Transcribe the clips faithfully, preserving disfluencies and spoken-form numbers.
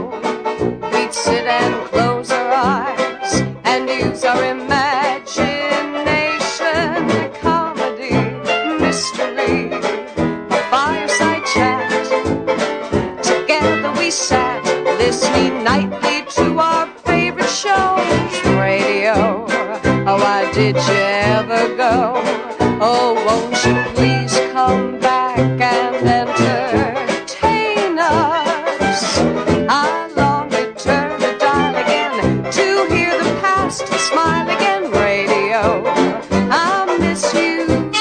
radio, we'd sit and close our eyes and use our imagination. Comedy, mystery, a fireside chat. Together we sat, listening nightly to our favorite shows. Radio, oh, why did you ever go? Oh, won't you please come back and entertain us? I long to turn the dial again to hear the past smile again. Radio, I miss you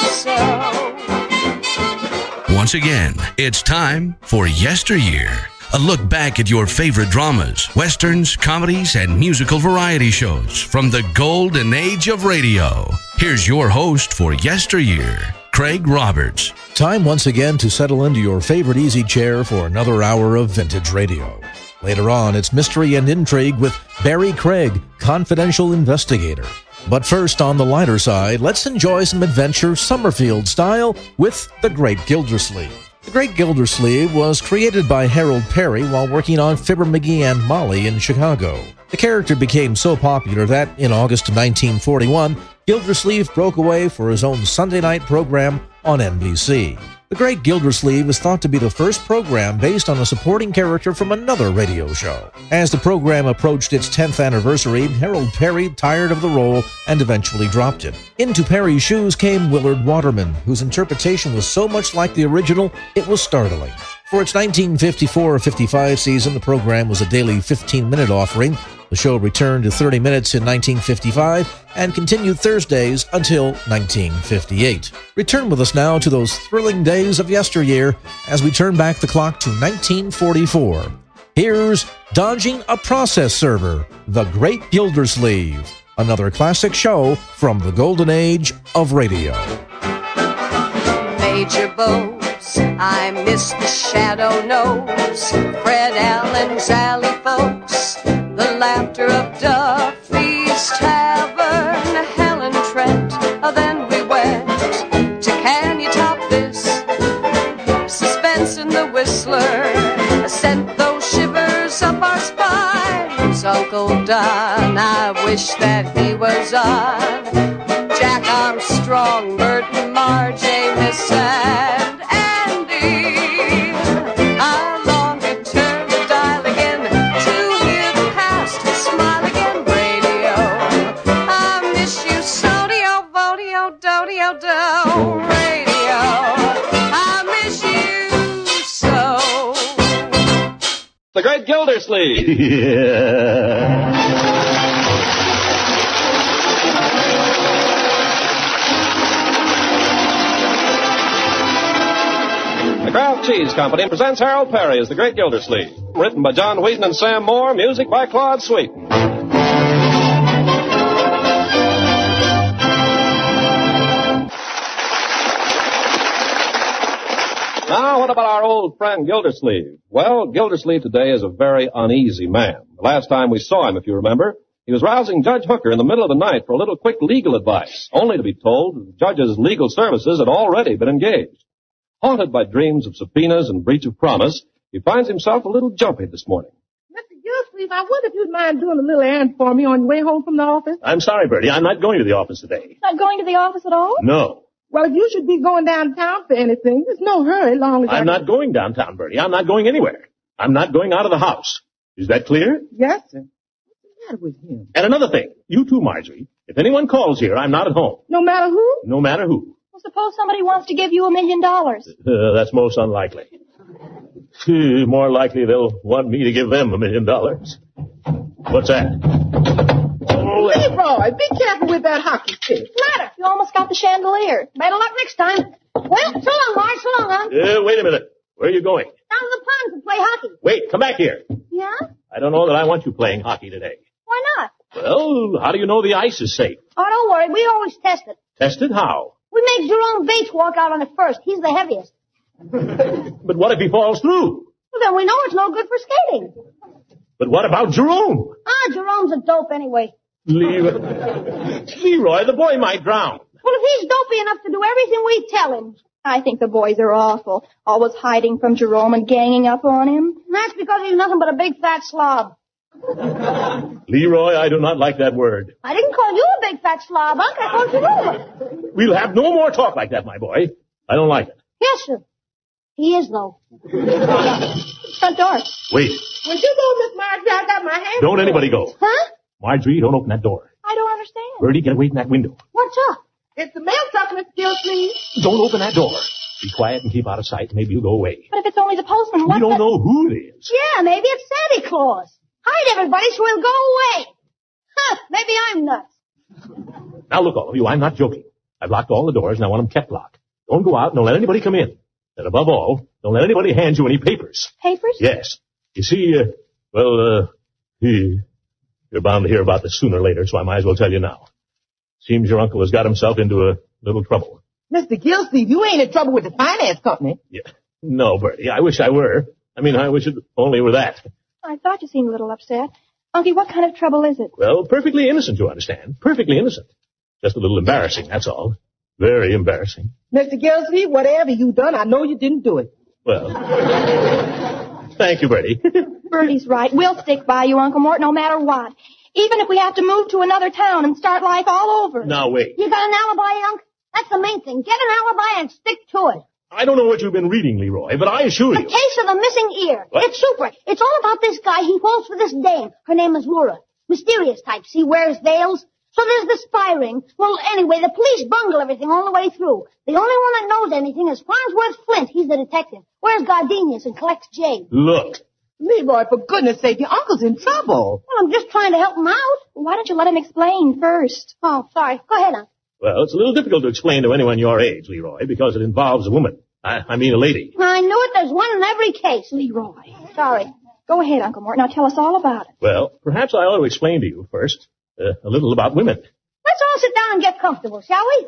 so. Once again, it's time for Yesteryear. A look back at your favorite dramas, westerns, comedies, and musical variety shows from the golden age of radio. Here's your host for Yesteryear, Craig Roberts. Time once again to settle into your favorite easy chair for another hour of vintage radio. Later on, it's Mystery and Intrigue with Barry Craig, confidential investigator. But first, on the lighter side, let's enjoy some adventure Summerfield style with The Great Gildersleeve. The Great Gildersleeve was created by Harold Perry while working on Fibber McGee and Molly in Chicago. The character became so popular that, in August of nineteen forty-one, Gildersleeve broke away for his own Sunday night program on N B C. The Great Gildersleeve is thought to be the first program based on a supporting character from another radio show. As the program approached its tenth anniversary, Harold Perry tired of the role and eventually dropped it. Into Perry's shoes came Willard Waterman, whose interpretation was so much like the original, it was startling. For its nineteen fifty-four fifty-five season, the program was a daily fifteen-minute offering. The show returned to thirty minutes in nineteen fifty-five and continued Thursdays until nineteen fifty-eight. Return with us now to those thrilling days of yesteryear as we turn back the clock to nineteen forty-four. Here's Dodging a Process Server, The Great Gildersleeve, another classic show from the golden age of radio. Major Bose, I miss the Shadow Nose, Fred Allen's Alley folks, the laughter of Duffy's Tavern, Helen Trent, oh, then we went to Can You Top This? Suspense in the Whistler sent those shivers up our spines. Uncle Don, I wish that he was on. Jack Armstrong, Burton, Marge, Amos, and Andy. I long to turn the dial again to hear the past smile again. Radio, I miss you so. Dio, vodio, dodio, do. Radio, I miss you so. The Great Gildersleeve. Yeah. The Kraft Cheese Company presents Harold Perry as The Great Gildersleeve. Written by John Wheaton and Sam Moore, music by Claude Sweeten. Now, what about our old friend Gildersleeve? Well, Gildersleeve today is a very uneasy man. The last time we saw him, if you remember, he was rousing Judge Hooker in the middle of the night for a little quick legal advice, only to be told that the judge's legal services had already been engaged. Haunted by dreams of subpoenas and breach of promise, he finds himself a little jumpy this morning. Mister Gildersleeve, I wonder if you'd mind doing a little errand for me on your way home from the office? I'm sorry, Bertie. I'm not going to the office today. Not going to the office at all? No. Well, if you should be going downtown for anything, there's no hurry long as I'm I... not going downtown, Bertie. I'm not going anywhere. I'm not going out of the house. Is that clear? Yes, sir. What's the matter with him? And another thing. You too, Marjorie. If anyone calls here, I'm not at home. No matter who? No matter who. Well, suppose somebody wants to give you a million dollars. Uh, that's most unlikely. More likely they'll want me to give them a million dollars. What's that? Oh, Leroy, be careful with that hockey stick. Matter? You almost got the chandelier. Better luck next time. Well, so long, Marge. So long, Unc. Uh, wait a minute. Where are you going? Down to the pond to play hockey. Wait, come back here. Yeah? I don't know that I want you playing hockey today. Why not? Well, how do you know the ice is safe? Oh, don't worry. We always test it. Test it how? We make Jerome Bates walk out on it first. He's the heaviest. But what if he falls through? Well, then we know it's no good for skating. But what about Jerome? Ah, Jerome's a dope anyway. Leroy, Leroy, the boy might drown. Well, if he's dopey enough to do everything we tell him, I think the boys are awful. Always hiding from Jerome and ganging up on him. That's because he's nothing but a big fat slob. Leroy, I do not like that word. I didn't call you a big fat slob, Unc. I called Jerome. We'll have no more talk like that, my boy. I don't like it. Yes, sir. He is, though. Front door. Wait. Would you go, Miss Marjorie? I got my hand. Don't anybody go. Huh? Marjorie, don't open that door. I don't understand. Bertie, get away from that window. What's up? It's the mail truck, Mister Gilsleeve. Don't open that door. Be quiet and keep out of sight. Maybe you'll go away. But if it's only the postman, what We don't the... know who it is. Yeah, maybe it's Santa Claus. Hide everybody so he'll go away. Huh, maybe I'm nuts. Now look, all of you, I'm not joking. I've locked all the doors and I want them kept locked. Don't go out and don't let anybody come in. And above all, don't let anybody hand you any papers. Papers? Yes. You see, uh, well, uh, he, you're bound to hear about this sooner or later, so I might as well tell you now. Seems your uncle has got himself into a little trouble. Mister Gilsleeve, you ain't in trouble with the finance company. Yeah. No, Bertie, I wish I were. I mean, I wish it only were that. I thought you seemed a little upset. Unky, what kind of trouble is it? Well, perfectly innocent, you understand. Perfectly innocent. Just a little embarrassing, that's all. Very embarrassing. Mister Gilsleeve, whatever you done, I know you didn't do it. Well, thank you, Bertie. Bertie's right. We'll stick by you, Uncle Mort, no matter what. Even if we have to move to another town and start life all over. Now, wait. You got an alibi, Unc? That's the main thing. Get an alibi and stick to it. I don't know what you've been reading, Leroy, but I assure The you. case of the missing ear. What? It's super. It's all about this guy. He falls for this dame. Her name is Laura. Mysterious type. She wears veils. So there's the spy ring. Well, anyway, the police bungle everything all the way through. The only one that knows anything is Farnsworth Flint. He's the detective. Wears gardenias and collects jade. Look. Leroy, for goodness sake, your uncle's in trouble. Well, I'm just trying to help him out. Why don't you let him explain first? Oh, sorry. Go ahead, Unc. Well, it's a little difficult to explain to anyone your age, Leroy, because it involves a woman. I, I mean a lady. I knew it. There's one in every case. Leroy. Sorry. Go ahead, Uncle Mort. Now tell us all about it. Well, perhaps I ought to explain to you first uh, a little about women. Let's all sit down and get comfortable, shall we?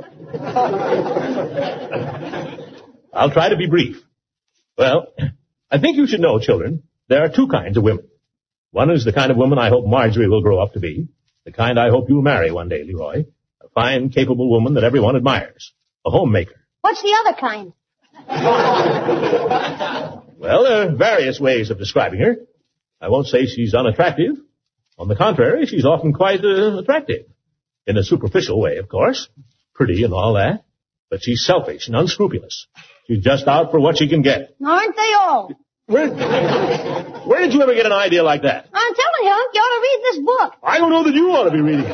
I'll try to be brief. Well, I think you should know, children, there are two kinds of women. One is the kind of woman I hope Marjorie will grow up to be. The kind I hope you'll marry one day, Leroy. A fine, capable woman that everyone admires. A homemaker. What's the other kind? Well, there are various ways of describing her. I won't say she's unattractive. On the contrary, she's often quite uh, attractive. In a superficial way, of course. Pretty and all that. But she's selfish and unscrupulous. She's just out for what she can get. Aren't they all? Where, where did you ever get an idea like that? I'm telling you, Unc, you ought to read this book. I don't know that you ought to be reading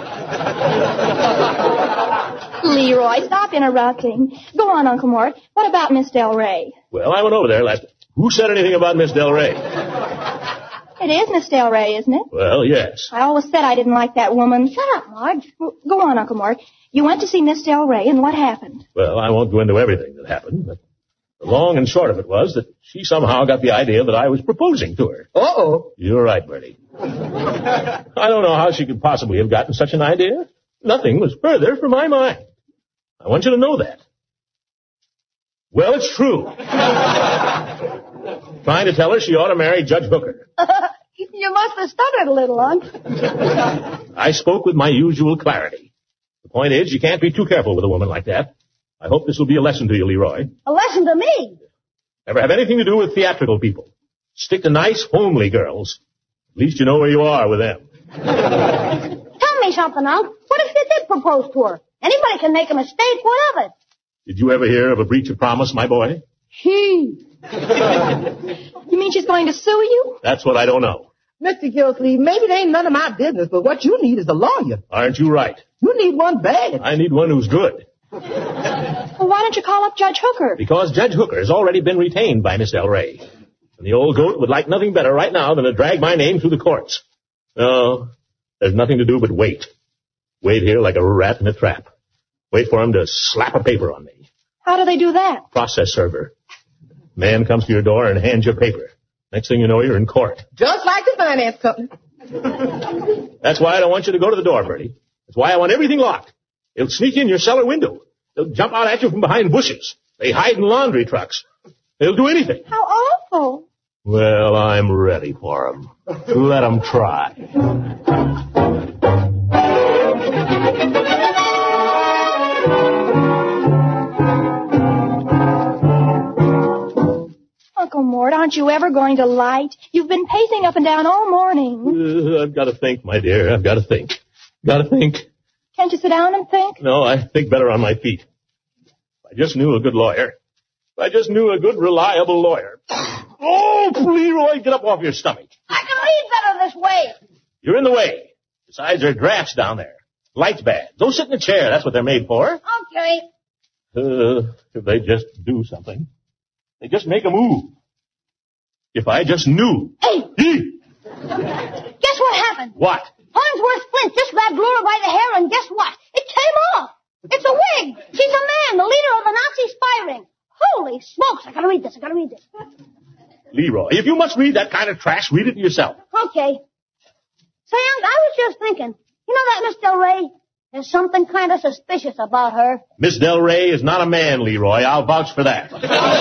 it. Leroy, stop interrupting. Go on, Uncle Mort. What about Miss Del Rey? Well, I went over there last... Who said anything about Miss Del Rey? It is Miss Del Rey, isn't it? Well, yes. I always said I didn't like that woman. Shut up, Marge. Well, go on, Uncle Mort. You went to see Miss Del Rey, and what happened? Well, I won't go into everything that happened, but the long and short of it was that she somehow got the idea that I was proposing to her. Uh-oh. You're right, Bertie. I don't know how she could possibly have gotten such an idea. Nothing was further from my mind. I want you to know that. Well, it's true. Trying to tell her she ought to marry Judge Hooker. You must have stuttered a little, Unc. I spoke with my usual clarity. The point is, you can't be too careful with a woman like that. I hope this will be a lesson to you, Leroy. A lesson to me. Never have anything to do with theatrical people. Stick to nice, homely girls. At least you know where you are with them. Tell me something, Unc. What if you did propose to her? Anybody can make a mistake. What of it? Did you ever hear of a breach of promise, my boy? He. You mean she's going to sue you? That's what I don't know. Mister Gilsleeve, maybe it ain't none of my business, but what you need is a lawyer. Aren't you right? You need one bad. I need one who's good. Well, why don't you call up Judge Hooker? Because Judge Hooker has already been retained by Miss Del Rey. And the old goat would like nothing better right now than to drag my name through the courts. No, there's nothing to do but wait. Wait here like a rat in a trap. Wait for him to slap a paper on me. How do they do that? Process server. Man comes to your door and hands you a paper. Next thing you know, you're in court. Just like the finance company. That's why I don't want you to go to the door, Bertie. That's why I want everything locked. They'll sneak in your cellar window. They'll jump out at you from behind bushes. They hide in laundry trucks. They'll do anything. How awful. Well, I'm ready for them. Let them try. Mort, aren't you ever going to light? You've been pacing up and down all morning. Uh, I've got to think, my dear. I've got to think. Got to think. Can't you sit down and think? No, I think better on my feet. If I just knew a good lawyer. If I just knew a good, reliable lawyer. Oh, Leroy, get up off your stomach. I can read better this way. You're in the way. Besides, there are drafts down there. Light's bad. Don't sit in a chair. That's what they're made for. Okay. Uh, if they just do something. They just make a move. If I just knew. Hey! He. Guess what happened? What? Farnsworth Flint just grabbed Laura by the hair, and guess what? It came off. It's a wig. She's a man, the leader of the Nazi spy ring. Holy smokes, I gotta read this, I gotta read this. Leroy, if you must read that kind of trash, read it yourself. Okay. Say, Unc, I was just thinking, you know that Miss Del Rey? There's something kind of suspicious about her. Miss Del Rey is not a man, Leroy. I'll vouch for that.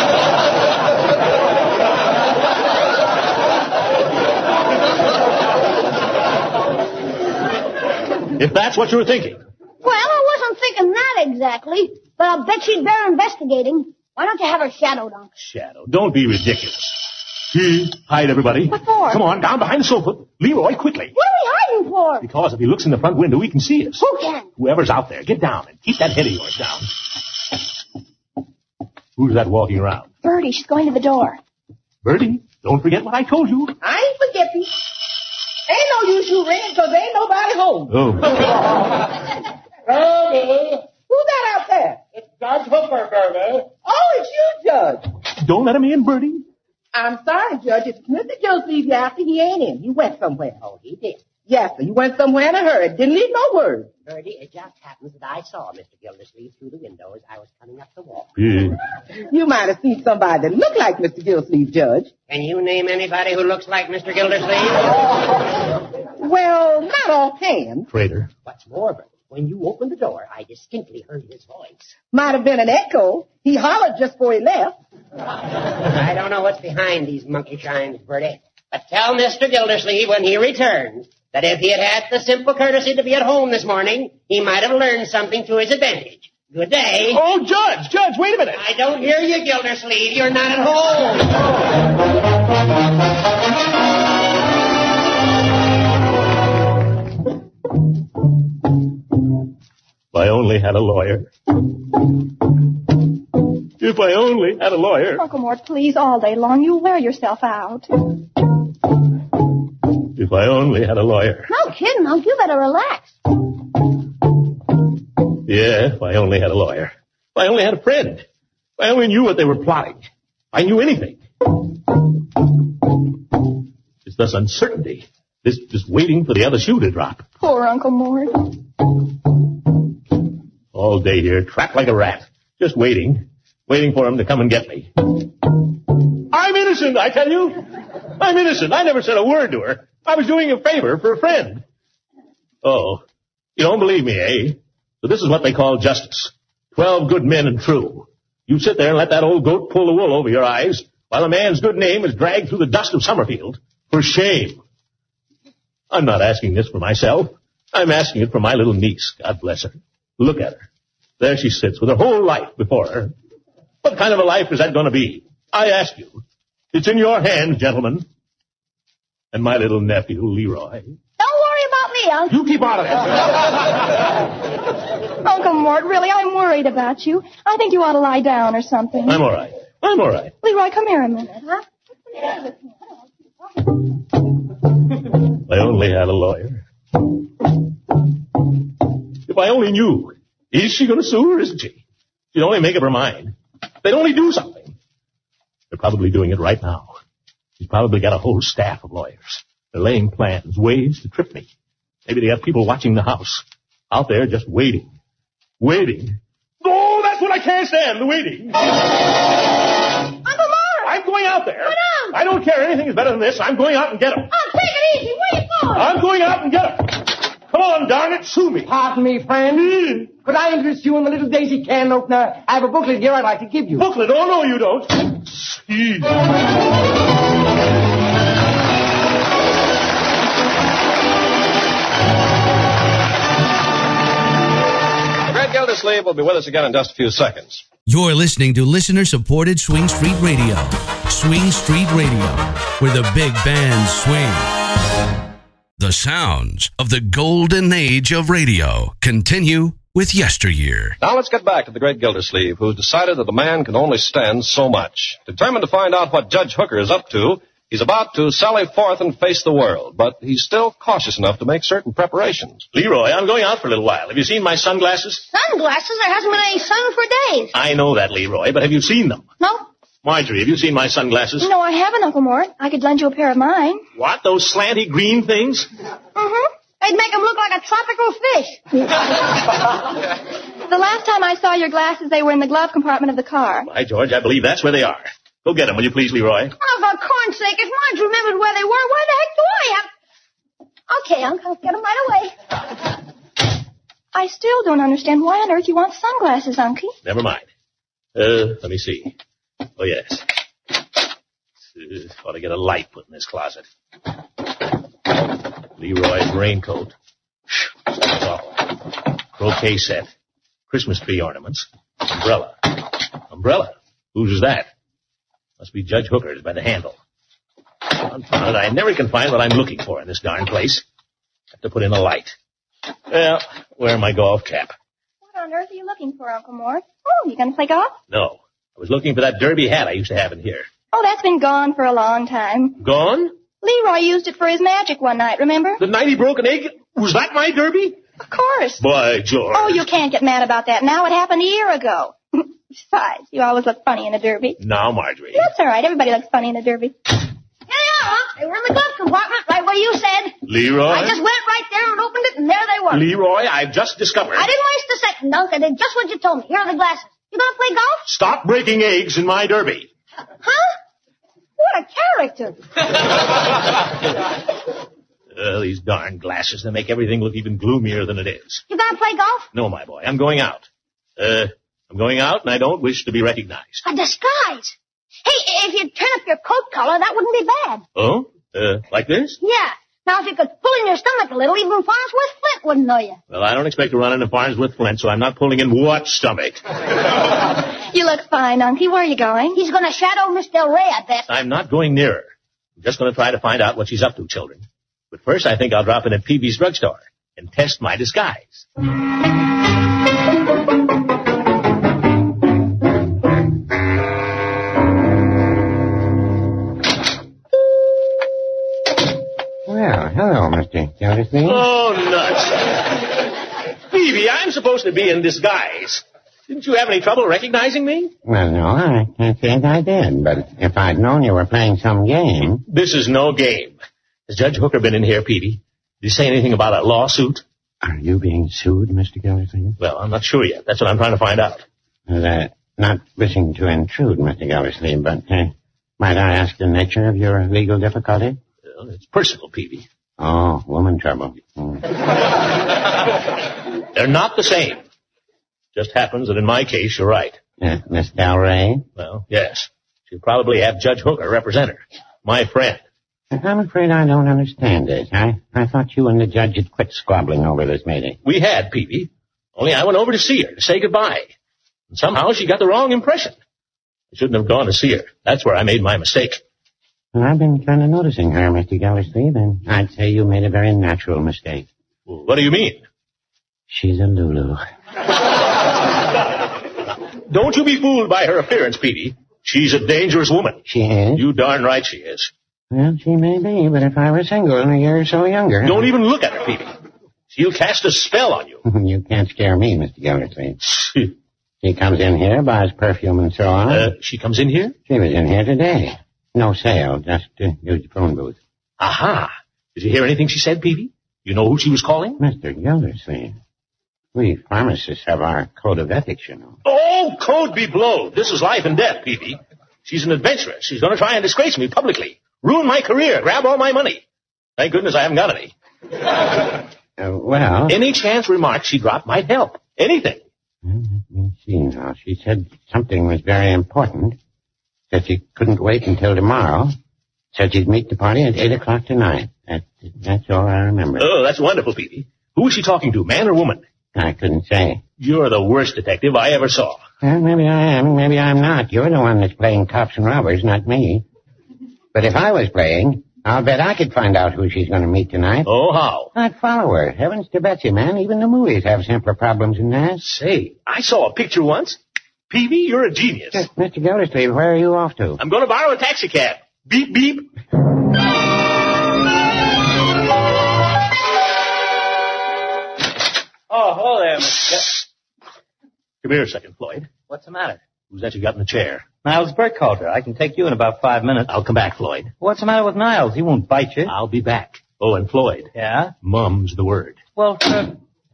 If that's what you were thinking. Well, I wasn't thinking that exactly, but I'll bet she'd bear investigating. Why don't you have her shadowed, Unc? Shadow. Don't be ridiculous. He, hide, everybody. What for? Come on, down behind the sofa. Leroy, quickly. What are we hiding for? Because if he looks in the front window, he can see us. Who can? Whoever's out there, get down and keep that head of yours down. Who's that walking around? Bertie, she's going to the door. Bertie, don't forget what I told you. I ain't forgetting. Ain't no use you ringing because ain't nobody home. Oh. Bertie. Who's that out there? It's Judge Hooker, Bertie. Oh, it's you, Judge. Don't let him in, Bertie. I'm sorry, Judge. It's Mister Gildersleeve after he ain't in. He went somewhere. Oh, he did. Yes, sir. He went somewhere in a hurry. Didn't leave no word. Bertie, it just happens that I saw Mister Gildersleeve through the window as I was coming up the walk. Yeah. You might have seen somebody that looked like Mister Gildersleeve, Judge. Can you name anybody who looks like Mister Gildersleeve? Well, not offhand. Traitor. What's more, Bertie, when you opened the door, I distinctly heard his voice. Might have been an echo. He hollered just before he left. I don't know what's behind these monkey shines, Bertie, but tell Mister Gildersleeve when he returns that if he had had the simple courtesy to be at home this morning, he might have learned something to his advantage. Good day. Oh, Judge, Judge, wait a minute. I don't hear you, Gildersleeve. You're not at home. If I only had a lawyer. If I only had a lawyer. Uncle Mort, please, all day long. You wear yourself out. If I only had a lawyer. No kidding, Unc. You better relax. Yeah, if I only had a lawyer. If I only had a friend. If I only knew what they were plotting. If I knew anything. It's this uncertainty. This, this waiting for the other shoe to drop. Poor Uncle Mort. All day here, trapped like a rat. Just waiting. Waiting for him to come and get me. I'm innocent, I tell you. I'm innocent. I never said a word to her. I was doing a favor for a friend. Oh, you don't believe me, eh? So this is what they call justice. Twelve good men and true. You sit there and let that old goat pull the wool over your eyes while a man's good name is dragged through the dust of Summerfield. For shame. I'm not asking this for myself. I'm asking it for my little niece. God bless her. Look at her. There she sits with her whole life before her. What kind of a life is that going to be? I ask you. It's in your hands, gentlemen. And my little nephew, Leroy. Don't worry about me, Unc. You keep out of it. Uncle Mort, really, I'm worried about you. I think you ought to lie down or something. I'm all right. I'm all right. Leroy, come here a minute, huh? I only had a lawyer. If I only knew. Is she going to sue or isn't she? She'd only make up her mind. They'd only do something. They're probably doing it right now. She's probably got a whole staff of lawyers. They're laying plans, ways to trip me. Maybe they have people watching the house. Out there just waiting. Waiting. Oh, that's what I can't stand, the waiting. Uncle Mort! I'm going out there. What on? I don't care. Anything is better than this. I'm going out and get them. Unc, take it easy. Where you going? I'm going out and get them. Come on, darn it, sue me. Pardon me, friend. Could I interest you in the little daisy can opener? I have a booklet here I'd like to give you. Booklet? Oh, no, you don't. Gee. Fred Gildersleeve will be with us again in just a few seconds. You're listening to listener-supported Swing Street Radio. Swing Street Radio, where the big bands swing. The sounds of the golden age of radio continue with Yesteryear. Now let's get back to the great Gildersleeve, who's decided that a man can only stand so much. Determined to find out what Judge Hooker is up to, he's about to sally forth and face the world, but he's still cautious enough to make certain preparations. Leroy, I'm going out for a little while. Have you seen my sunglasses? Sunglasses? There hasn't been any sun for days. I know that, Leroy, but have you seen them? No. Marjorie, have you seen my sunglasses? No, I haven't, Uncle Mort. I could lend you a pair of mine. What? Those slanty green things? Mm-hmm. They'd make them look like a tropical fish. The last time I saw your glasses, they were in the glove compartment of the car. By George, I believe that's where they are. Go get them, will you please, Leroy? Oh, for corn's sake, if Marge remembered where they were, why the heck do I have... Okay, Uncle, I'll get them right away. I still don't understand why on earth you want sunglasses, Unky. Never mind. Uh, let me see. Oh, yes. Uh, ought to get a light put in this closet. Leroy's raincoat. Croquet set. Christmas tree ornaments. Umbrella. Umbrella? Whose is that? Must be Judge Hooker's by the handle. Confound it, I never can find what I'm looking for in this darn place. Have to put in a light. Well, wear my golf cap. What on earth are you looking for, Uncle Mort? Oh, you gonna play golf? No. I was looking for that derby hat I used to have in here. Oh, that's been gone for a long time. Gone? Leroy used it for his magic one night, remember? The night he broke an egg? Was that my derby? Of course. By George. Oh, you can't get mad about that now. It happened a year ago. Besides, you always look funny in a derby. Now, Marjorie. That's all right. Everybody looks funny in a derby. Here they are, huh? They were in the glove compartment, right where you said. Leroy? I just went right there and opened it, and there they were. Leroy, I've just discovered. I didn't waste a second, Dunk. I did just what you told me. Here are the glasses. You gonna play golf? Stop breaking eggs in my derby. Huh? What a character. uh, these darn glasses, they make everything look even gloomier than it is. You gonna play golf? No, my boy, I'm going out. Uh, I'm going out, and I don't wish to be recognized. A disguise. Hey, if you'd turn up your coat collar, that wouldn't be bad. Oh? Uh, like this? Yeah. Now, if you could pull in your stomach a little, even Farnsworth Flint wouldn't know you. Well, I don't expect to run into Farnsworth Flint, so I'm not pulling in what stomach? You look fine, Unky. Where are you going? He's going to shadow Miss Del Rey, I bet. I'm not going near her. I'm just going to try to find out what she's up to, children. But first, I think I'll drop in at Peavy's drugstore and test my disguise. Well, hello, Mister Gildersleeve. Oh, nuts. Peavy, I'm supposed to be in disguise. Didn't you have any trouble recognizing me? Well, no, I can't say I did, but if I'd known you were playing some game... This is no game. Has Judge Hooker been in here, Peavy? Did he say anything about a lawsuit? Are you being sued, Mister Gildersleeve? Well, I'm not sure yet. That's what I'm trying to find out. Well, uh, not wishing to intrude, Mister Gildersleeve, but uh, might I ask the nature of your legal difficulty? Well, it's personal, Peavy. Oh, woman trouble. Mm. They're not the same. Just happens that in my case, you're right. Uh, Miss Del Rey? Well, yes. She'll probably have Judge Hooker represent her. My friend. I'm afraid I don't understand this. I, I thought you and the judge had quit squabbling over this meeting. We had, Peavy. Only I went over to see her, to say goodbye. And somehow she got the wrong impression. I shouldn't have gone to see her. That's where I made my mistake. Well, I've been kind of noticing her, Mister Gildersleeve, and I'd say you made a very natural mistake. Well, what do you mean? She's a Lulu. Don't you be fooled by her appearance, Peavy. She's a dangerous woman. She is? You darn right she is. Well, she may be, but if I were single and a year or so younger... Don't even look at her, Peavy. She'll cast a spell on you. You can't scare me, Mister Gildersleeve. She comes in here, buys perfume and so on. Uh, she comes in here? She was in here today. No sale, just to use the phone booth. Aha! Did you hear anything she said, Peavy? You know who she was calling? Mister Gildersleeve. We pharmacists have our code of ethics, you know. Oh, code be blowed. This is life and death, Peavy. She's an adventuress. She's going to try and disgrace me publicly. Ruin my career. Grab all my money. Thank goodness I haven't got any. Uh, well... Any chance remark she dropped might help. Anything. Well, let me see now. She said something was very important. Said she couldn't wait until tomorrow. Said she'd meet the party at eight o'clock tonight. That, that's all I remember. Oh, that's wonderful, Peavy. Who is she talking to, man or woman? I couldn't say. You're the worst detective I ever saw. Well, maybe I am, maybe I'm not. You're the one that's playing cops and robbers, not me. But if I was playing, I'll bet I could find out who she's going to meet tonight. Oh, how? I'd follow her. Heavens to Betsy, man. Even the movies have simpler problems than that. Say, I saw a picture once. Peavy, you're a genius. Yes, Mister Gildersleeve, where are you off to? I'm going to borrow a taxi cab. Beep, beep. Oh, hello there, Mister Come here a second, Floyd. What's the matter? Who's that you got in the chair? Niles Burkhalter. I can take you in about five minutes. I'll come back, Floyd. What's the matter with Niles? He won't bite you. I'll be back. Oh, and Floyd. Yeah? Mum's the word. Well, uh...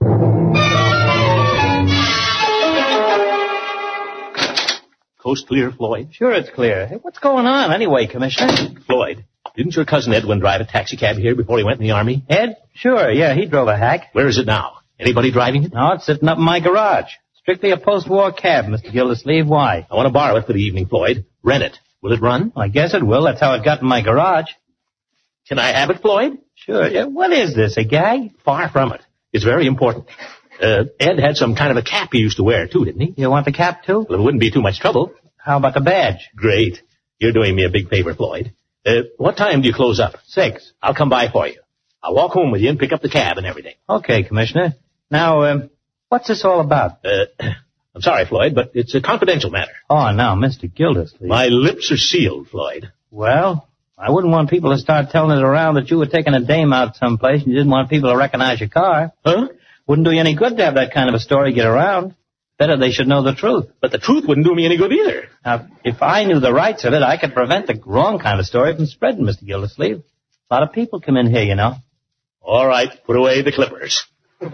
Coast clear, Floyd? Sure it's clear. Hey, what's going on anyway, Commissioner? Floyd, didn't your cousin Edwin drive a taxi cab here before he went in the Army? Ed? Sure, yeah, he drove a hack. Where is it now? Anybody driving it? No, it's sitting up in my garage. Strictly a post-war cab, Mister Gildersleeve. Why? I want to borrow it for the evening, Floyd. Rent it. Will it run? Well, I guess it will. That's how it got in my garage. Can I have it, Floyd? Sure. Yeah. What is this, a gag? Far from it. It's very important. Uh, Ed had some kind of a cap he used to wear, too, didn't he? You want the cap, too? Well, it wouldn't be too much trouble. How about the badge? Great. You're doing me a big favor, Floyd. Uh, what time do you close up? Six. I'll come by for you. I'll walk home with you and pick up the cab and everything. Okay, Commissioner. Now, um, what's this all about? Uh, I'm sorry, Floyd, but it's a confidential matter. Oh, now, Mister Gildersleeve. My lips are sealed, Floyd. Well, I wouldn't want people to start telling it around that you were taking a dame out someplace and you didn't want people to recognize your car. Huh? Wouldn't do you any good to have that kind of a story get around. Better they should know the truth. But the truth wouldn't do me any good either. Now, if I knew the rights of it, I could prevent the wrong kind of story from spreading, Mister Gildersleeve. A lot of people come in here, you know. All right, put away the clippers.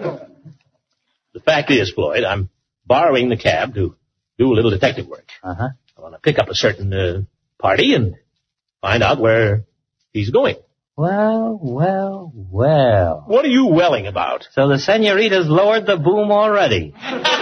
The fact is, Floyd, I'm borrowing the cab to do a little detective work. Uh-huh. I want to pick up a certain uh, party and find out where he's going. Well, well, well. What are you welling about? So the senorita's lowered the boom already.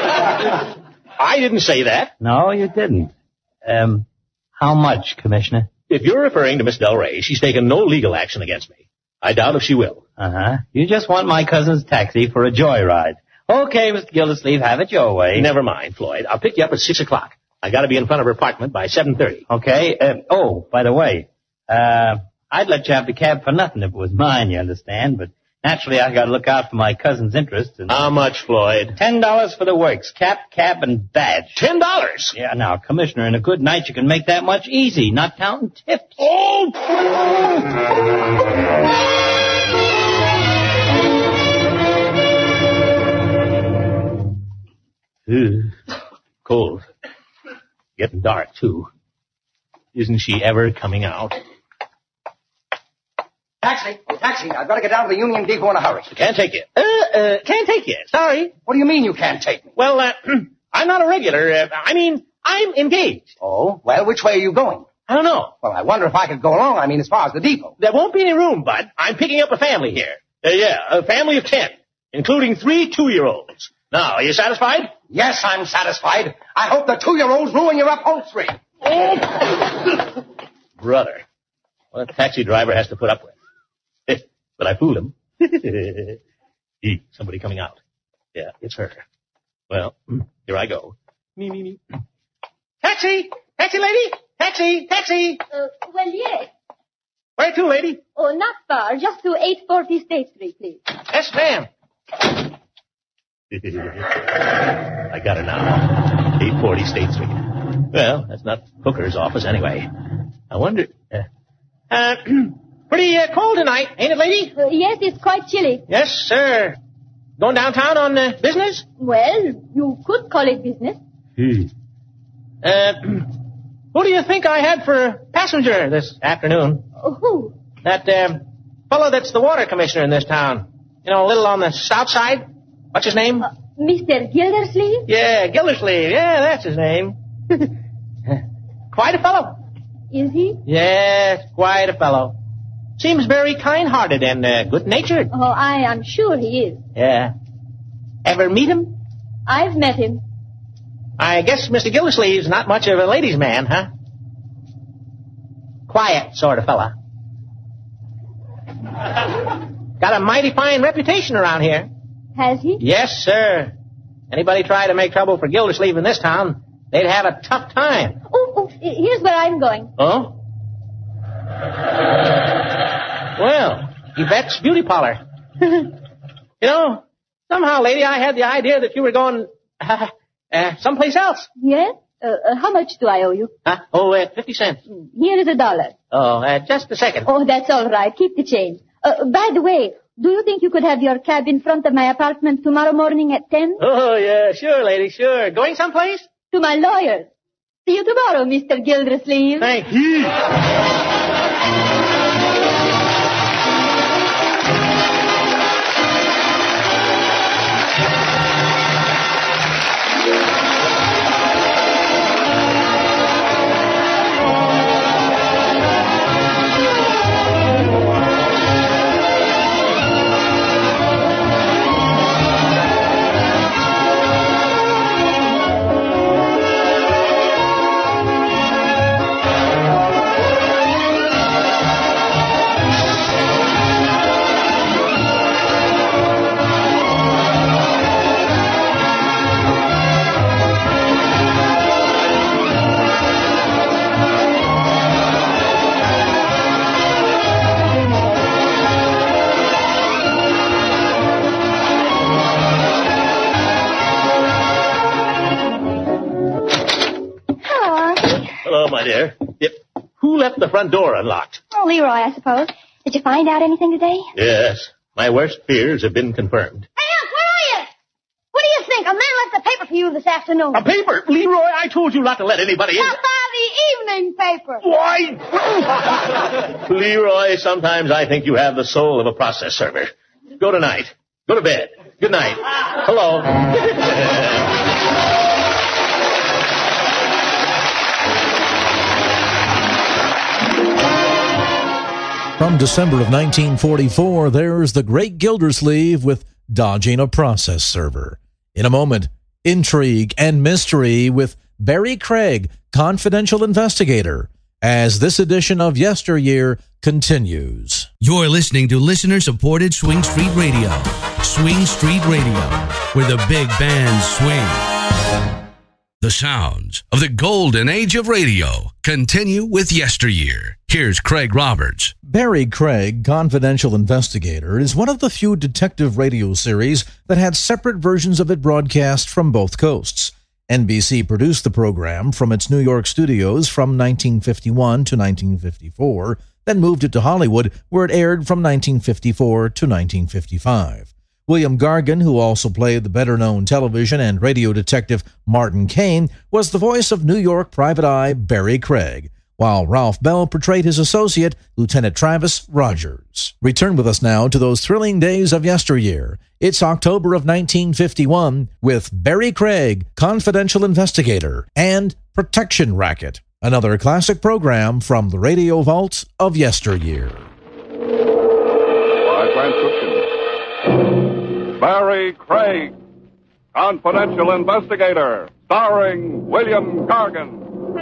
I didn't say that. No, you didn't. Um, how much, Commissioner? If you're referring to Miss Del Rey, she's taken no legal action against me. I doubt if she will. Uh-huh. You just want my cousin's taxi for a joyride. Okay, Mister Gildersleeve, have it your way. Never mind, Floyd. I'll pick you up at six o'clock. I got to be in front of her apartment by seven thirty. Okay. Uh, oh, by the way, uh, I'd let you have the cab for nothing if it was mine, you understand, but naturally I got to look out for my cousin's interests. And how much, Floyd? Ten dollars for the works, cap, cab, and badge. Ten dollars? Yeah, now, Commissioner, in a good night you can make that much easy, not counting tips. Oh! Cold. Getting dark, too. Isn't she ever coming out? Taxi! Taxi! I've got to get down to the Union Depot in a hurry. Can't take you. Uh, uh, can't take you. Sorry. What do you mean you can't take me? Well, uh, I'm not a regular. Uh, I mean, I'm engaged. Oh? Well, which way are you going? I don't know. Well, I wonder if I could go along. I mean, as far as the depot. There won't be any room, Bud. I'm picking up a family here. Uh, yeah, a family of ten, including three two-year-olds. Now, are you satisfied? Yes, I'm satisfied. I hope the two-year-olds ruin your upholstery. Brother, what a taxi driver has to put up with. But I fooled him. Eee, somebody coming out. Yeah, it's her. Well, here I go. Me, me, me. Taxi! Taxi lady! Taxi! Taxi! Uh, well, yes. Where to, lady? Oh, not far. Just to eight forty State Street, please. Yes, ma'am. I got her now. eight forty State Street. Well, that's not Hooker's office anyway. I wonder... Uh, uh pretty uh, cold tonight, ain't it, lady? Uh, yes, it's quite chilly. Yes, sir. Going downtown on uh, business? Well, you could call it business. Hmm. Uh, who do you think I had for passenger this afternoon? Uh, who? That um, fellow that's the water commissioner in this town. You know, a little on the south side. What's his name? Uh, Mister Gildersleeve? Yeah, Gildersleeve. Yeah, that's his name. Quite a fellow. Is he? Yes, quite a fellow. Seems very kind-hearted and uh, good-natured. Oh, I am sure he is. Yeah. Ever meet him? I've met him. I guess Mister Gildersleeve's not much of a ladies' man, huh? Quiet sort of fella. Got a mighty fine reputation around here. Has he? Yes, sir. Anybody try to make trouble for Gildersleeve in this town, they'd have a tough time. Oh, oh, here's where I'm going. Oh? Well, Yvette's beauty parlor. You know, somehow, lady, I had the idea that you were going uh, uh, someplace else. Yes? Uh, uh, how much do I owe you? Huh? Oh, uh, fifty cents. Here is a dollar. Oh, uh, just a second. Oh, that's all right. Keep the change. Uh, by the way, do you think you could have your cab in front of my apartment tomorrow morning at ten? Oh, yeah, sure, lady, sure. Going someplace? To my lawyer's. See you tomorrow, Mister Gildersleeve. Thank you. My dear. Yep. Who left the front door unlocked? Oh, Leroy, I suppose. Did you find out anything today? Yes. My worst fears have been confirmed. Hey, Unc, where are you? What do you think? A man left a paper for you this afternoon. A paper? Leroy, I told you not to let anybody in. Not by the evening paper. Why? Leroy, sometimes I think you have the soul of a process server. Go tonight. Go to bed. Good night. Hello. From December of nineteen forty-four, there's the Great Gildersleeve with Dodging a Process Server. In a moment, intrigue and mystery with Barry Craig, confidential investigator, as this edition of Yesteryear continues. You're listening to listener-supported Swing Street Radio. Swing Street Radio, where the big bands swing. The sounds of the golden age of radio continue with Yesteryear. Here's Craig Roberts. Barry Craig, Confidential Investigator, is one of the few detective radio series that had separate versions of it broadcast from both coasts. N B C produced the program from its New York studios from nineteen fifty-one to nineteen fifty-four, then moved it to Hollywood, where it aired from nineteen fifty-four to nineteen fifty-five. William Gargan, who also played the better-known television and radio detective Martin Kane, was the voice of New York private eye Barry Craig, while Ralph Bell portrayed his associate, Lieutenant Travis Rogers. Return with us now to those thrilling days of yesteryear. It's October of nineteen fifty-one with Barry Craig, Confidential Investigator, and Protection Racket, another classic program from the Radio Vault of Yesteryear. By transcription, Barry Craig, Confidential Investigator, starring William Gargan.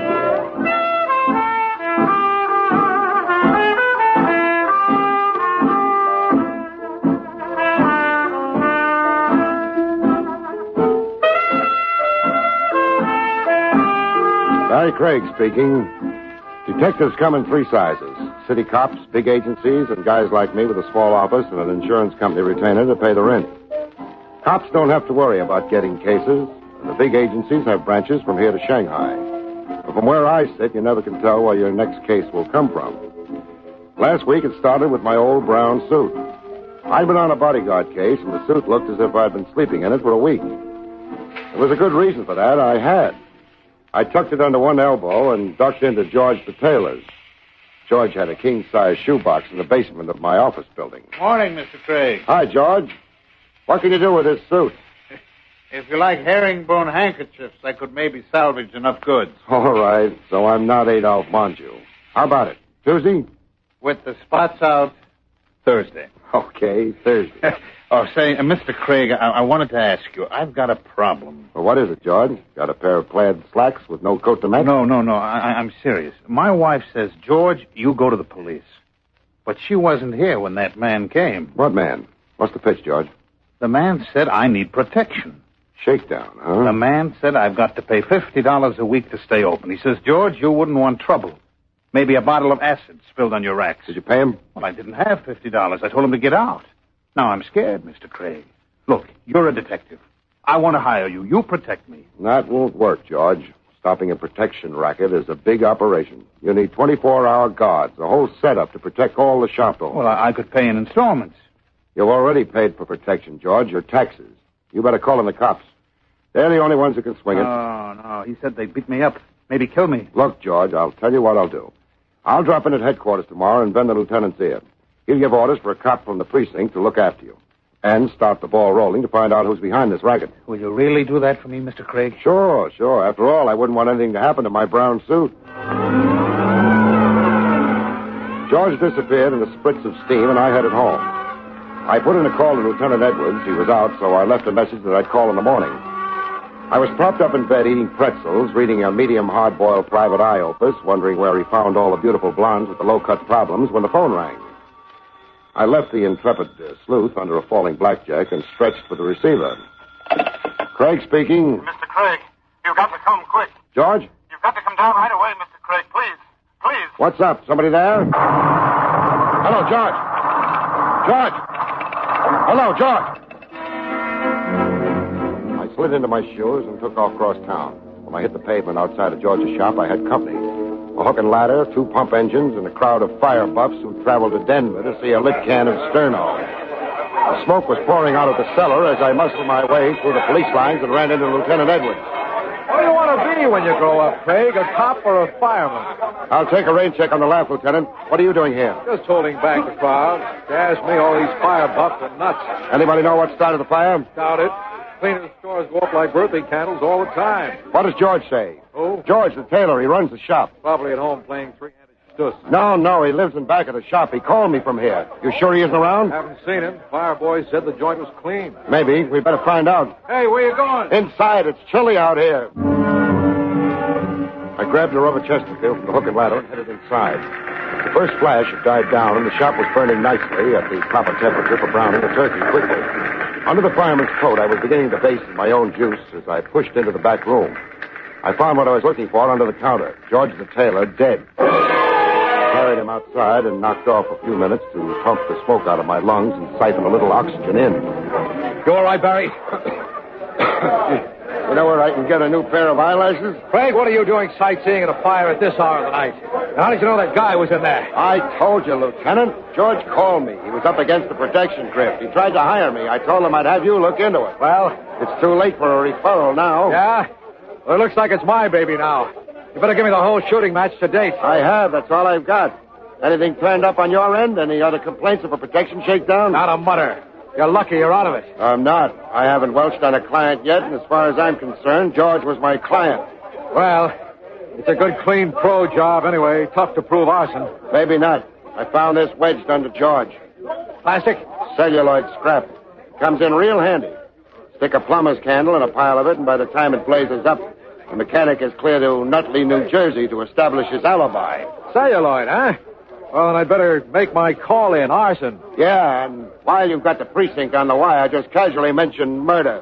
Barry Craig speaking. Detectives come in three sizes. City cops, big agencies, and guys like me with a small office and an insurance company retainer to pay the rent. Cops don't have to worry about getting cases, and the big agencies have branches from here to Shanghai. But from where I sit, you never can tell where your next case will come from. Last week it started with my old brown suit. I'd been on a bodyguard case, and the suit looked as if I'd been sleeping in it for a week. There was a good reason for that. I had. I tucked it under one elbow and ducked into George the tailor's. George had a king-size shoebox in the basement of my office building. Morning, Mister Craig. Hi, George. What can you do with this suit? If you like herringbone handkerchiefs, I could maybe salvage enough goods. All right, so I'm not Adolph Monju. How about it? Tuesday? With the spots out, Thursday. Okay, Thursday. Oh, say, uh, Mister Craig, I-, I wanted to ask you. I've got a problem. Well, what is it, George? Got a pair of plaid slacks with no coat to match? No, no, no. I- I'm serious. My wife says, George, you go to the police. But she wasn't here when that man came. What man? What's the pitch, George? The man said I need protection. Shakedown, huh? The man said I've got to pay fifty dollars a week to stay open. He says, George, you wouldn't want trouble. Maybe a bottle of acid spilled on your racks. Did you pay him? Well, I didn't have fifty dollars. I told him to get out. Now I'm scared, Mister Craig. Look, you're a detective. I want to hire you. You protect me. That won't work, George. Stopping a protection racket is a big operation. You need twenty-four hour guards, a whole setup to protect all the shop owners. Well, I, I could pay in installments. You've already paid for protection, George. Your taxes. You better call in the cops. They're the only ones who can swing it. Oh, no. He said they'd beat me up. Maybe kill me. Look, George, I'll tell you what I'll do. I'll drop in at headquarters tomorrow and bend the lieutenant's ear. He'll give orders for a cop from the precinct to look after you. And start the ball rolling to find out who's behind this racket. Will you really do that for me, Mister Craig? Sure, sure. After all, I wouldn't want anything to happen to my brown suit. George disappeared in a spritz of steam, and I headed home. I put in a call to Lieutenant Edwards. He was out, so I left a message that I'd call in the morning. I was propped up in bed eating pretzels, reading a medium hard-boiled private eye opus, wondering where he found all the beautiful blondes with the low-cut problems when the phone rang. I left the intrepid uh, sleuth under a falling blackjack and stretched for the receiver. Craig speaking. Mister Craig, you've got to come quick. George? You've got to come down right away, Mister Craig. Please, please. What's up? Somebody there? Hello, George. George. Hello, George. I slid into my shoes and took off across town. When I hit the pavement outside of George's shop, I had company. A hook and ladder, two pump engines, and a crowd of fire buffs who traveled to Denver to see a lit can of Sterno. The smoke was pouring out of the cellar as I muscled my way through the police lines and ran into Lieutenant Edwards. What do you want to be when you grow up, Craig? A cop or a fireman? I'll take a rain check on the laugh, Lieutenant. What are you doing here? Just holding back the crowd. If you ask me, all these fire buffs are nuts. Anybody know what started the fire? Doubt it. Cleaners' stores go up like birthday candles all the time. What does George say? Who? George, the tailor. He runs the shop. Probably at home playing three-handed stuss. No, no, he lives in back of the shop. He called me from here. You sure he isn't around? Haven't seen him. Fire boy said the joint was clean. Maybe. We better find out. Hey, where you going? Inside. It's chilly out here. I grabbed a rubber Chesterfield from the hook and ladder and headed inside. The first flash had died down, and the shop was burning nicely at the proper temperature for browning the turkey quickly. Under the fireman's coat, I was beginning to baste in my own juice as I pushed into the back room. I found what I was looking for under the counter, George the tailor, dead. I carried him outside and knocked off a few minutes to pump the smoke out of my lungs and siphon a little oxygen in. You all right, Barry? You know where I can get a new pair of eyelashes? Craig, what are you doing sightseeing at a fire at this hour of the night? How did you know that guy was in there? I told you, Lieutenant. George called me. He was up against the protection grift. He tried to hire me. I told him I'd have you look into it. Well? It's too late for a referral now. Yeah? Well, it looks like it's my baby now. You better give me the whole shooting match to date. I have. That's all I've got. Anything turned up on your end? Any other complaints of a protection shakedown? Not a mutter. You're lucky you're out of it. I'm not. I haven't welched on a client yet, and as far as I'm concerned, George was my client. Well, it's a good, clean pro job anyway. Tough to prove arson. Maybe not. I found this wedged under George. Plastic? Celluloid scrap. Comes in real handy. Stick a plumber's candle in a pile of it, and by the time it blazes up, the mechanic is clear to Nutley, New Jersey to establish his alibi. Celluloid, huh? Well, then I'd better make my call in, arson. Yeah, and while you've got the precinct on the wire, just casually mention murder.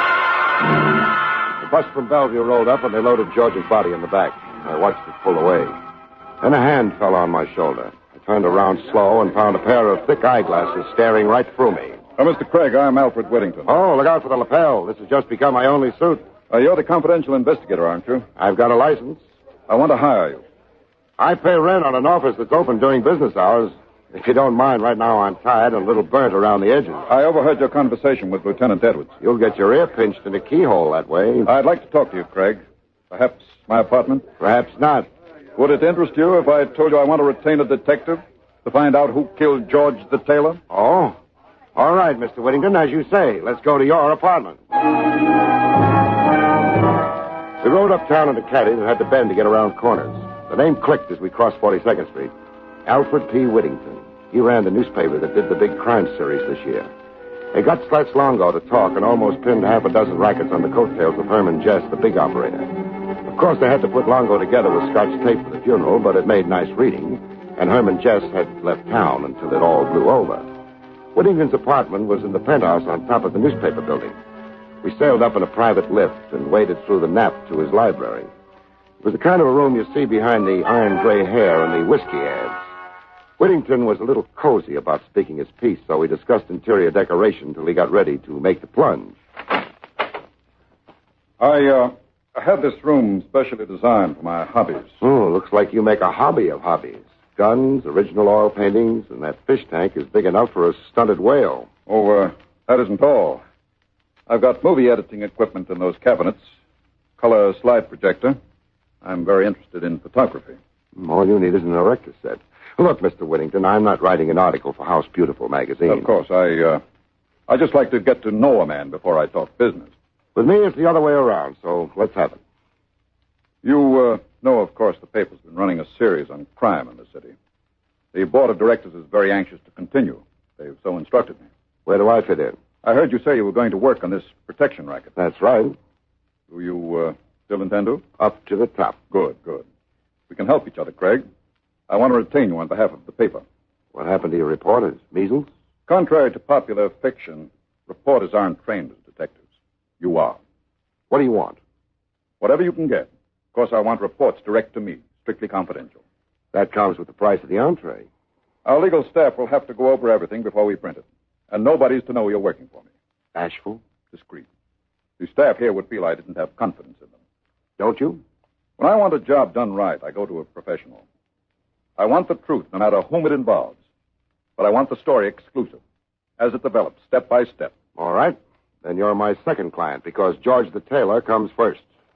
The bus from Bellevue rolled up, and they loaded George's body in the back. I watched it pull away. Then a hand fell on my shoulder. I turned around slow and found a pair of thick eyeglasses staring right through me. Oh, Mister Craig, I'm Alfred Whittington. Oh, look out for the lapel. This has just become my only suit. Uh, you're the confidential investigator, aren't you? I've got a license. I want to hire you. I pay rent on an office that's open during business hours. If you don't mind, right now I'm tired and a little burnt around the edges. I overheard your conversation with Lieutenant Edwards. You'll get your ear pinched in a keyhole that way. I'd like to talk to you, Craig. Perhaps my apartment? Perhaps not. Would it interest you if I told you I want to retain a detective to find out who killed George the tailor? Oh? All right, Mister Whittington, as you say. Let's go to your apartment. We rode uptown into caddies and had to bend to get around corners. The name clicked as we crossed forty-second Street. Alfred P. Whittington. He ran the newspaper that did the big crime series this year. They got Slats Longo to talk and almost pinned half a dozen rackets on the coattails of Herman Jess, the big operator. Of course, they had to put Longo together with Scotch tape for the funeral, but it made nice reading, and Herman Jess had left town until it all blew over. Whittington's apartment was in the penthouse on top of the newspaper building. We sailed up in a private lift and waded through the nap to his library. It was the kind of a room you see behind the iron gray hair and the whiskey ads. Whittington was a little cozy about speaking his piece, so we discussed interior decoration till he got ready to make the plunge. I, uh, I had this room specially designed for my hobbies. Oh, looks like you make a hobby of hobbies. Guns, original oil paintings, and that fish tank is big enough for a stunted whale. Oh, uh, that isn't all. I've got movie editing equipment in those cabinets. Color slide projector. I'm very interested in photography. All you need is an erector set. Look, Mister Whittington, I'm not writing an article for House Beautiful magazine. Of course, I, uh, I just like to get to know a man before I talk business. With me, it's the other way around, so let's have it. You, uh, know, of course, the paper's been running a series on crime in the city. The board of directors is very anxious to continue. They've so instructed me. Where do I fit in? I heard you say you were going to work on this protection racket. That's right. Do you, uh, still intend to? Up to the top. Good, good. We can help each other, Craig. I want to retain you on behalf of the paper. What happened to your reporters? Measles? Contrary to popular fiction, reporters aren't trained as detectives. You are. What do you want? Whatever you can get. Of course, I want reports direct to me, strictly confidential. That comes with the price of the entree. Our legal staff will have to go over everything before we print it. And nobody's to know you're working for me. Bashful? Discreet. The staff here would feel I didn't have confidence in them. Don't you? When I want a job done right, I go to a professional. I want the truth, no matter whom it involves. But I want the story exclusive, as it develops, step by step. All right. Then you're my second client, because George the tailor comes first.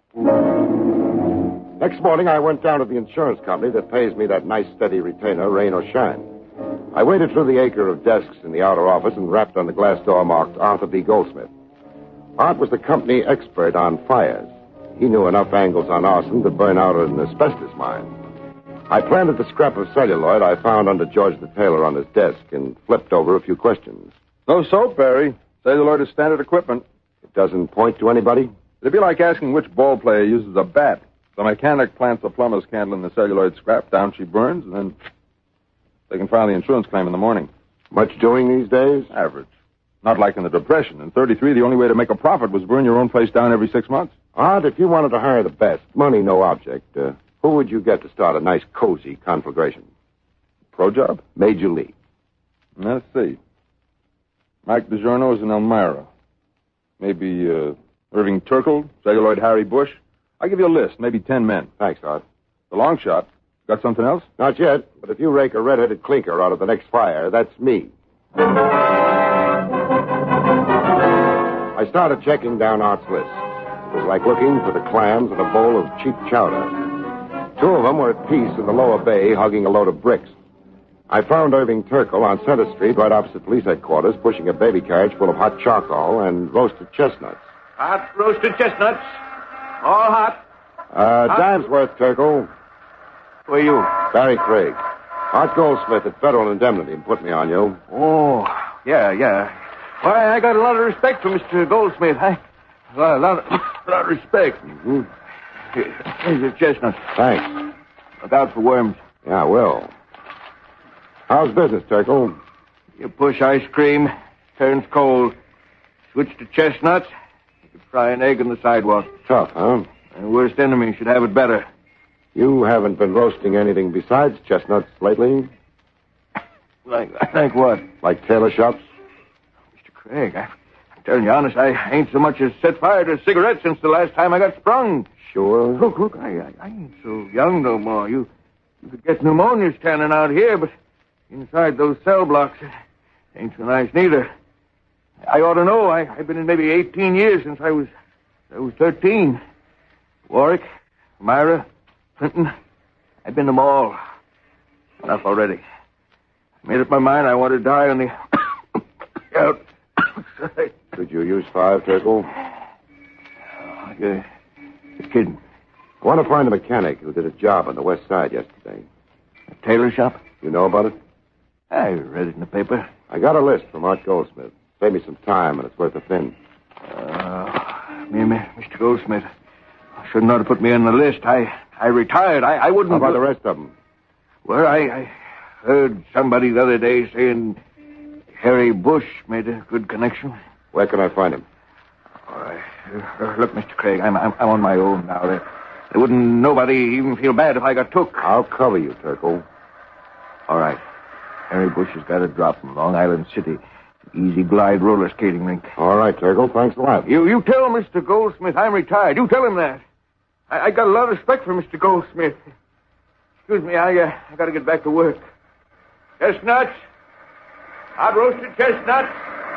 Next morning, I went down to the insurance company that pays me that nice, steady retainer, rain or shine. I waded through the acre of desks in the outer office and rapped on the glass door marked Arthur B. Goldsmith. Art was the company expert on fires. He knew enough angles on arson to burn out an asbestos mine. I planted the scrap of celluloid I found under George the tailor on his desk and flipped over a few questions. No soap, Barry. Celluloid is standard equipment. It doesn't point to anybody? It'd be like asking which ball player uses a bat. The mechanic plants a plumber's candle in the celluloid scrap, down she burns, and then they can file the insurance claim in the morning. Much doing these days? Average. Not like in the Depression. In thirty-three, the only way to make a profit was burn your own place down every six months. Art, if you wanted to hire the best, money no object, uh, who would you get to start a nice, cozy conflagration? Pro job? Major League. Let's see. Mike DiGiorno is in Elmira. Maybe uh, Irving Turkle, celluloid Harry Bush. I'll give you a list, maybe ten men. Thanks, Art. The long shot. Got something else? Not yet, but if you rake a red-headed clinker out of the next fire, that's me. I started checking down Art's list. It was like looking for the clams in a bowl of cheap chowder. Two of them were at peace in the lower bay, hugging a load of bricks. I found Irving Turkle on Center Street, right opposite police headquarters, pushing a baby carriage full of hot charcoal and roasted chestnuts. Hot roasted chestnuts. All hot. Uh, hot. dime's worth, Turkle. Who are you? Barry Craig. Art Goldsmith at Federal Indemnity put me on you. Oh, yeah, yeah. Why, I got a lot of respect for Mister Goldsmith. I, a lot, a lot, of, a lot of respect. Mm-hmm. Here, here's your chestnuts. Thanks. Look out for worms. Yeah, I will. How's business, Turkle? You push ice cream, turns cold. Switch to chestnuts, you could fry an egg on the sidewalk. Tough, huh? The worst enemy should have it better. You haven't been roasting anything besides chestnuts lately? Like, like what? Like tailor shops? Mister Craig, I, I'm telling you honest, I ain't so much as set fire to a cigarette since the last time I got sprung. Sure. Look, look, I, I, I ain't so young no more. You, you could get pneumonia standing out here, but inside those cell blocks, it ain't so nice neither. I ought to know. I, I've been in maybe eighteen years since I was, I was thirteen. Warwick, Myra, Clinton, I've been them all. Enough already. I made up my mind I want to die on the outside. Could you use five, Turkle? Oh, you're, you're kidding. I want to find a mechanic who did a job on the west side yesterday. A tailor shop? You know about it? I read it in the paper. I got a list from Art Goldsmith. Save me some time, and it's worth a fin. Uh, me, me, Mister Goldsmith, shouldn't ought to put me on the list. I, I retired. I, I wouldn't... How about the rest of them? Well, I, I heard somebody the other day saying Harry Bush made a good connection. Where can I find him? All right. Uh, look, Mister Craig, I'm, I'm I'm on my own now. There, there wouldn't nobody even feel bad if I got took. I'll cover you, Turkle. All right. Harry Bush has got a drop from Long Island City. Easy glide roller skating rink. All right, Turkle. Thanks a lot. You you tell Mister Goldsmith I'm retired. You tell him that. I, I got a lot of respect for Mister Goldsmith. Excuse me, I uh, I got to get back to work. Chestnuts, hot roasted chestnuts.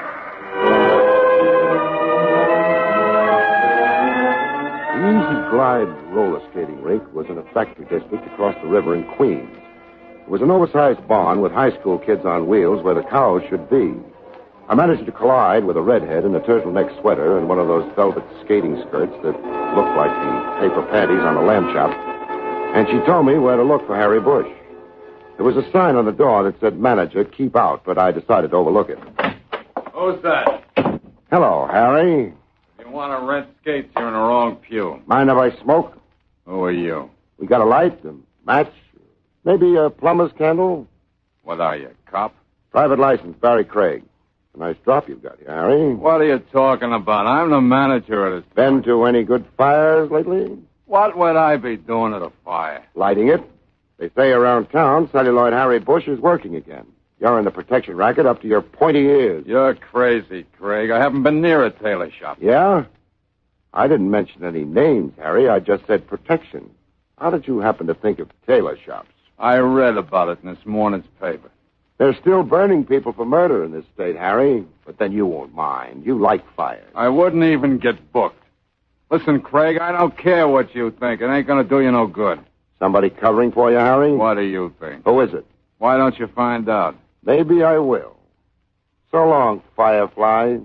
The Easy Glide roller skating rink was in a factory district across the river in Queens. It was an oversized barn with high school kids on wheels where the cows should be. I managed to collide with a redhead in a turtleneck sweater and one of those velvet skating skirts that looked like the paper panties on a lamb chop. And she told me where to look for Harry Bush. There was a sign on the door that said, "Manager, keep out," but I decided to overlook it. Who's that? Hello, Harry. If you want to rent skates, you're in the wrong pew. Mind if I smoke? Who are you? We got a light, a match, maybe a plumber's candle? What are you, cop? Private license, Barry Craig. A nice drop you've got here, Harry. What are you talking about? I'm the manager of this. Been to any good fires lately? What would I be doing at a fire? Lighting it. They say around town, Celluloid Harry Bush is working again. You're in the protection racket up to your pointy ears. You're crazy, Craig. I haven't been near a tailor shop. Yeah? I didn't mention any names, Harry. I just said protection. How did you happen to think of tailor shops? I read about it in this morning's paper. They're still burning people for murder in this state, Harry. But then you won't mind. You like fire. I wouldn't even get booked. Listen, Craig, I don't care what you think. It ain't going to do you no good. Somebody covering for you, Harry? What do you think? Who is it? Why don't you find out? Maybe I will. So long, Firefly.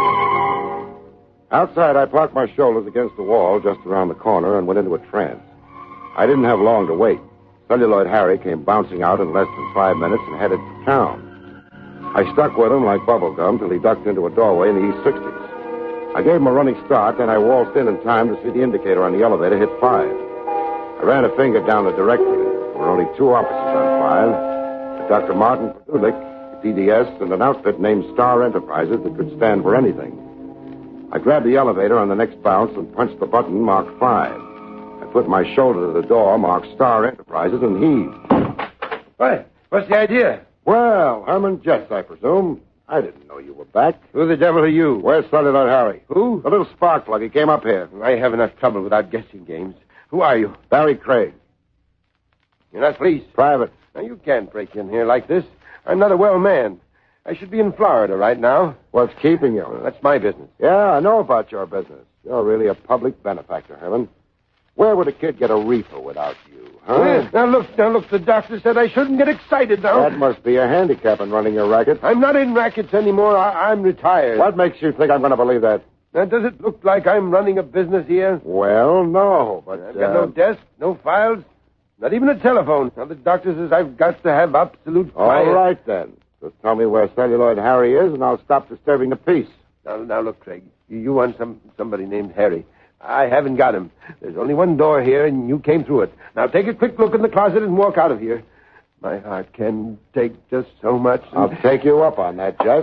Outside, I parked my shoulders against the wall just around the corner and went into a trance. I didn't have long to wait. Celluloid Harry came bouncing out in less than five minutes and headed for town. I stuck with him like bubblegum till he ducked into a doorway in the East sixties. I gave him a running start, then I waltzed in in time to see the indicator on the elevator hit five. I ran a finger down the directory. There were only two offices on five. Doctor Martin Padulik, D D S, and an outfit named Star Enterprises that could stand for anything. I grabbed the elevator on the next bounce and punched the button marked five. I put my shoulder to the door marked Star Enterprises and heaved. What? What's the idea? Well, Herman Jess, I presume. I didn't know you were back. Who the devil are you? Where's Celluloid Harry? Who? The little spark plug. He came up here. I have enough trouble without guessing games. Who are you? Barry Craig. You're not police? Private. Now, you can't break in here like this. I'm not a well man. I should be in Florida right now. What's keeping you? Well, that's my business. Yeah, I know about your business. You're really a public benefactor, Herman. Where would a kid get a reefer without you, huh? Well, now, look, now, look, the doctor said I shouldn't get excited now. That must be a handicap in running a racket. I'm not in rackets anymore. I- I'm retired. What makes you think I'm going to believe that? Now, does it look like I'm running a business here? Well, no, but... I've got uh... no desk, no files, not even a telephone. Now, the doctor says I've got to have absolute quiet. All right, then. Just tell me where Celluloid Harry is, and I'll stop disturbing the peace. Now, now look, Craig. You, you want some somebody named Harry. I haven't got him. There's only one door here, and you came through it. Now, take a quick look in the closet and walk out of here. My heart can take just so much. And... I'll take you up on that, Jess.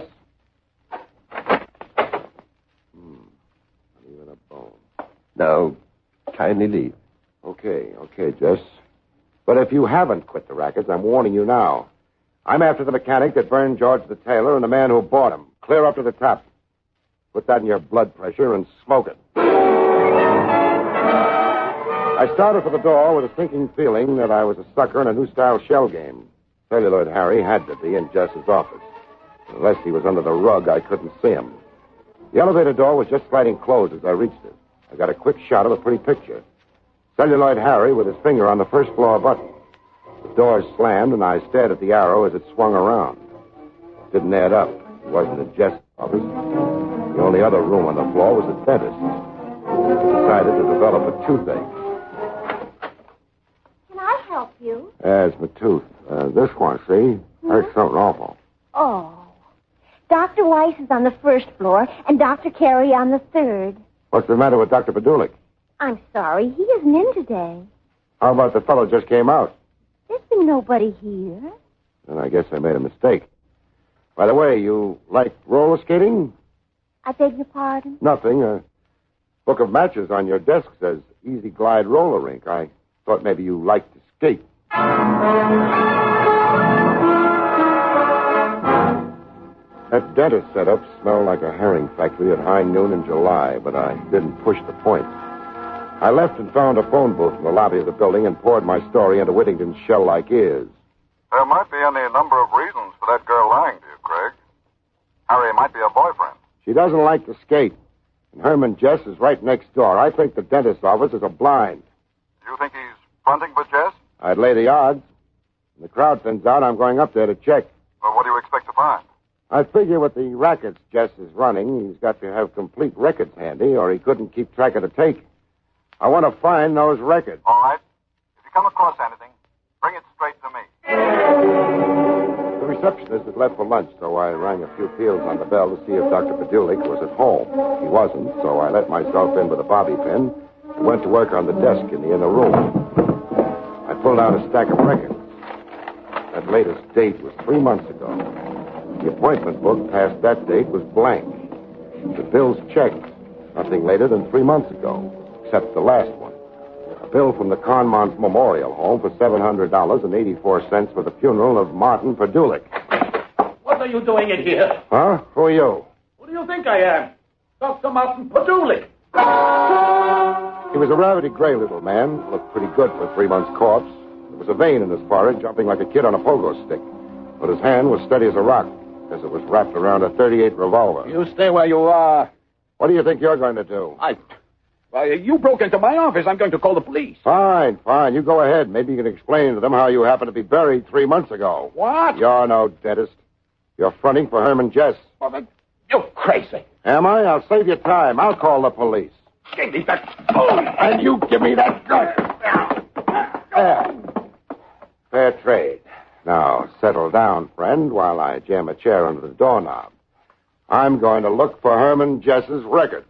Hmm. Not even a bone. Now, kindly leave. Okay, okay, Jess. But if you haven't quit the rackets, I'm warning you now. I'm after the mechanic that burned George the tailor and the man who bought him. Clear up to the top. Put that in your blood pressure and smoke it. I started for the door with a sinking feeling that I was a sucker in a new-style shell game. Celluloid Harry had to be in Jess's office. Unless he was under the rug, I couldn't see him. The elevator door was just sliding closed as I reached it. I got a quick shot of a pretty picture. Celluloid Harry with his finger on the first floor button. The door slammed, and I stared at the arrow as it swung around. It didn't add up. It wasn't a Jess office. The only other room on the floor was a dentist. I decided to develop a toothache. Can I help you? There's my tooth. Uh, this one, see? Hurts something awful. Oh. Doctor Weiss is on the first floor, and Doctor Carey on the third. What's the matter with Doctor Padulik? I'm sorry, he isn't in today. How about the fellow just came out? There's been nobody here. Then I guess I made a mistake. By the way, you like roller skating? I beg your pardon? Nothing. A book of matches on your desk says Easy Glide Roller Rink. I thought maybe you liked to skate. That dentist setup smelled like a herring factory at high noon in July, but I didn't push the point. I left and found a phone booth in the lobby of the building and poured my story into Whittington's shell-like ears. There might be any number of reasons for that girl lying to you, Craig. Harry might be a boyfriend. She doesn't like to skate, and Herman Jess is right next door. I think the dentist's office is a blind. You think he's fronting for Jess? I'd lay the odds. When the crowd thins out, I'm going up there to check. Well, what do you expect to find? I figure with the rackets Jess is running, he's got to have complete records handy, or he couldn't keep track of the take. I want to find those records. All right. If you come across anything, bring it straight to me. The receptionist had left for lunch, so I rang a few peals on the bell to see if Doctor Padulik was at home. He wasn't, so I let myself in with a bobby pin and went to work on the desk in the inner room. I pulled out a stack of records. That latest date was three months ago. The appointment book past that date was blank. The bills checked. Nothing later than three months ago, except the last one. A bill from the Conmont Memorial Home for seven hundred dollars and eighty-four cents for the funeral of Martin Padulik. What are you doing in here? Huh? Who are you? Who do you think I am? Doctor Martin Padulik. He was a rabbity gray little man. Looked pretty good for a three months corpse. There was a vein in his forehead, jumping like a kid on a pogo stick. But his hand was steady as a rock, as it was wrapped around a thirty-eight revolver. You stay where you are. What do you think you're going to do? I... Well, you broke into my office. I'm going to call the police. Fine, fine. You go ahead. Maybe you can explain to them how you happened to be buried three months ago. What? You're no dentist. You're fronting for Herman Jess. Oh, but you're crazy. Am I? I'll save you time. I'll call the police. Give me that phone, and you give me that gun. There. Fair trade. Now, settle down, friend, while I jam a chair under the doorknob. I'm going to look for Herman Jess's records.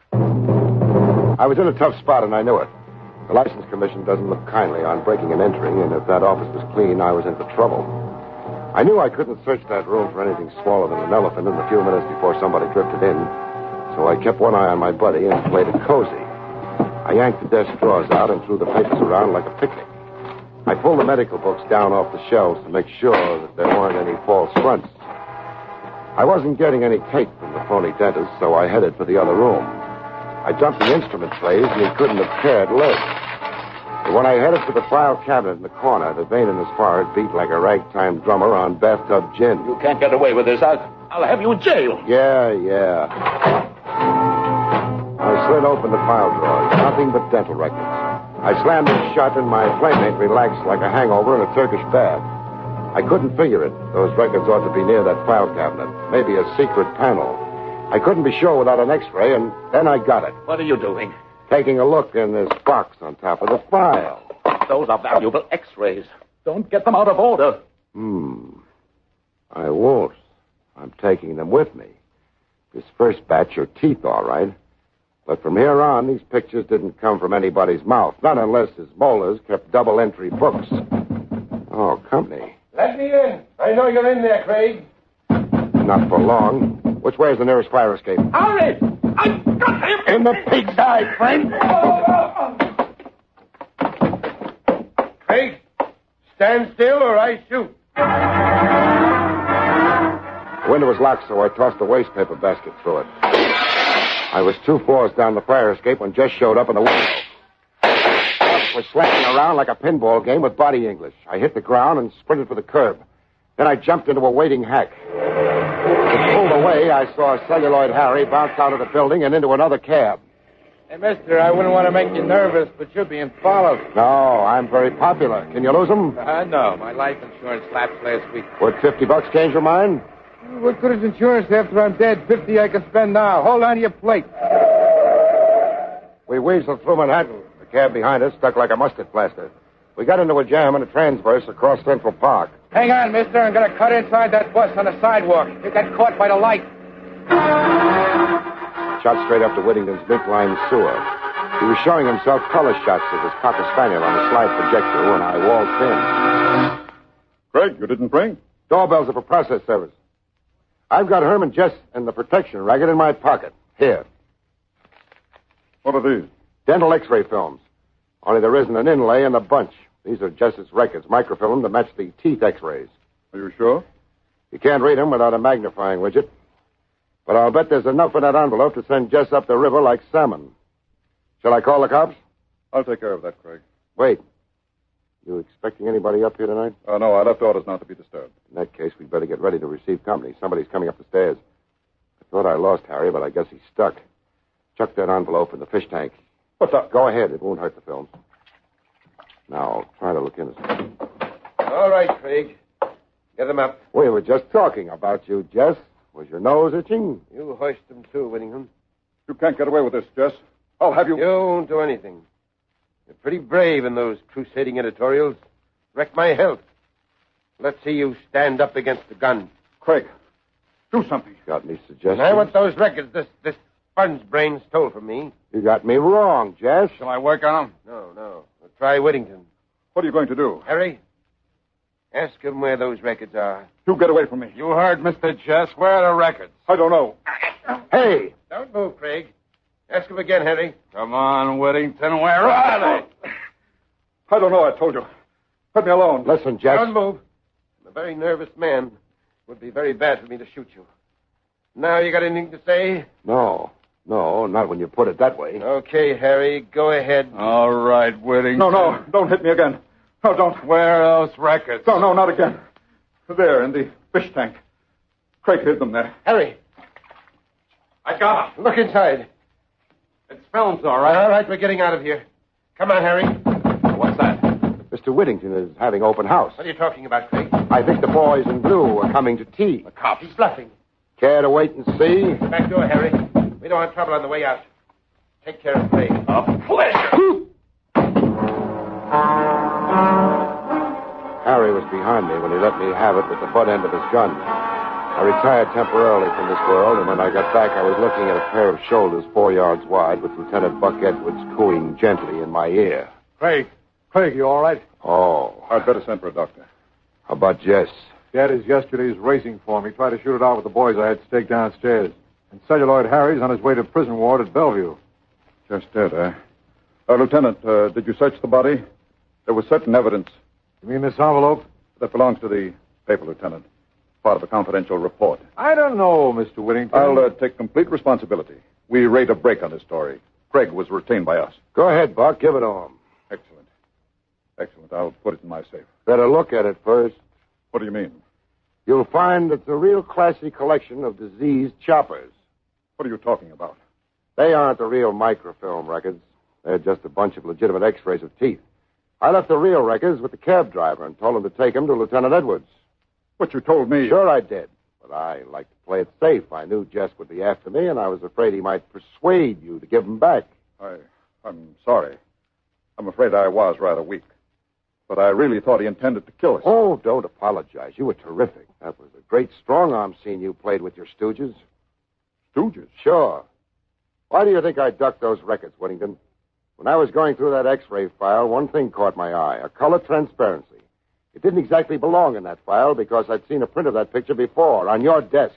I was in a tough spot, and I knew it. The License Commission doesn't look kindly on breaking and entering, and if that office was clean, I was in for trouble. I knew I couldn't search that room for anything smaller than an elephant in the few minutes before somebody drifted in, so I kept one eye on my buddy and played it cozy. I yanked the desk drawers out and threw the papers around like a picnic. I pulled the medical books down off the shelves to make sure that there weren't any false fronts. I wasn't getting any tape from the phony dentist, so I headed for the other room. I jumped the instrument trays, and he couldn't have cared less. But when I headed for the file cabinet in the corner, the vein in his forehead beat like a ragtime drummer on bathtub gin. You can't get away with this. I'll, I'll have you in jail. Yeah, yeah. I slid open the file drawers. Nothing but dental records. I slammed them shut, and my playmate relaxed like a hangover in a Turkish bath. I couldn't figure it. Those records ought to be near that file cabinet. Maybe a secret panel. I couldn't be sure without an x-ray, and then I got it. What are you doing? Taking a look in this box on top of the file. Those are valuable x-rays. Don't get them out of order. Hmm. I won't. I'm taking them with me. This first batch are teeth, all right. But from here on, these pictures didn't come from anybody's mouth. Not unless his molars kept double-entry books. Oh, company. Let me in. I know you're in there, Craig. Not for long. Which way is the nearest fire escape? Hurry! I got him! In the pig's eye, friend. Craig, stand still or I shoot. The window was locked, so I tossed a waste paper basket through it. I was two floors down the fire escape when Jess showed up in the window. I was slapping around like a pinball game with body English. I hit the ground and sprinted for the curb. Then I jumped into a waiting hack. As it pulled away, I saw Celluloid Harry bounce out of the building and into another cab. Hey, mister, I wouldn't want to make you nervous, but you're being followed. No, I'm very popular. Can you lose them? Uh, no. My life insurance lapsed last week. Would fifty bucks change your mind? What good is insurance after I'm dead? Fifty I can spend now. Hold on to your plate. We weaseled through Manhattan. The cab behind us stuck like a mustard plaster. We got into a jam and a transverse across Central Park. Hang on, mister. I'm going to cut inside that bus on the sidewalk. You got caught by the light. Shot straight up to Whittington's mid-line sewer. He was showing himself color shots of his Cocker Spaniel on a slide projector when I waltzed in. Craig, you didn't ring? Doorbells are for process service. I've got Herman Jess and the protection racket in my pocket. Here. What are these? Dental x-ray films. Only there isn't an inlay in the bunch. These are Jess's records, microfilm to match the teeth x-rays. Are you sure? You can't read them without a magnifying widget. But I'll bet there's enough in that envelope to send Jess up the river like salmon. Shall I call the cops? I'll take care of that, Craig. Wait. You expecting anybody up here tonight? Oh, no, I left orders not to be disturbed. In that case, we'd better get ready to receive company. Somebody's coming up the stairs. I thought I lost Harry, but I guess he's stuck. Chuck that envelope in the fish tank. What's up? Go ahead. It won't hurt the films. Now, try to look innocent. All right, Craig. Get them up. We were just talking about you, Jess. Was your nose itching? You hoist them, too, Whittingham. You can't get away with this, Jess. I'll have you... You won't do anything. You're pretty brave in those crusading editorials. Wrecked my health. Let's see you stand up against the gun. Craig, do something. Got any suggestions? And I want those records this, this fun's brain stole from me. You got me wrong, Jess. Shall I work on them? No, no. We'll try Whittington. What are you going to do? Harry, ask him where those records are. You get away from me. You heard Mister Jess. Where are the records? I don't know. Hey! Don't move, Craig. Ask him again, Harry. Come on, Whittington. Where are they? I don't know, I told you. Let me alone. Listen, Jess. Don't move. I'm a very nervous man. It would be very bad for me to shoot you. Now you got anything to say? No. No, not when you put it that way. Okay, Harry, go ahead. All right, Whittington. No, no, don't hit me again. No, don't. Where are those records? No, no, not again. There, in the fish tank. Craig hid them there. Harry. I got them. Look inside. It's films, all right. All right, we're getting out of here. Come on, Harry. What's that? Mister Whittington is having open house. What are you talking about, Craig? I think the boys in blue are coming to tea. The cops. He's bluffing. Care to wait and see? Back door, Harry. We don't want trouble on the way out. Take care of Craig. A pleasure. Harry was behind me when he let me have it with the butt end of his gun. I retired temporarily from this world, and when I got back, I was looking at a pair of shoulders four yards wide with Lieutenant Buck Edwards cooing gently in my ear. Craig. Craig, you all right? Oh. I'd better send for a doctor. How about Jess? Dad is yesterday's racing form. He tried to shoot it out with the boys I had staked downstairs. And Celluloid Harry's on his way to prison ward at Bellevue. Just dead, eh? Uh, Lieutenant, uh, did you search the body? There was certain evidence. You mean this envelope? That belongs to the paper, Lieutenant. Part of a confidential report. I don't know, Mister Whittington. I'll uh, take complete responsibility. We rate a break on this story. Craig was retained by us. Go ahead, Buck. Give it to him. Excellent. Excellent. I'll put it in my safe. Better look at it first. What do you mean? You'll find it's a real classy collection of diseased choppers. What are you talking about? They aren't the real microfilm records. They're just a bunch of legitimate x-rays of teeth. I left the real records with the cab driver and told him to take them to Lieutenant Edwards. What you told me... Sure I did. But I like to play it safe. I knew Jess would be after me, and I was afraid he might persuade you to give them back. I... I'm sorry. I'm afraid I was rather weak. But I really thought he intended to kill us. Oh, don't apologize. You were terrific. That was a great strong-arm scene you played with your stooges. Stooges? Sure. Why do you think I ducked those records, Whittington? When I was going through that x-ray file, one thing caught my eye, a color transparency. It didn't exactly belong in that file because I'd seen a print of that picture before, on your desk.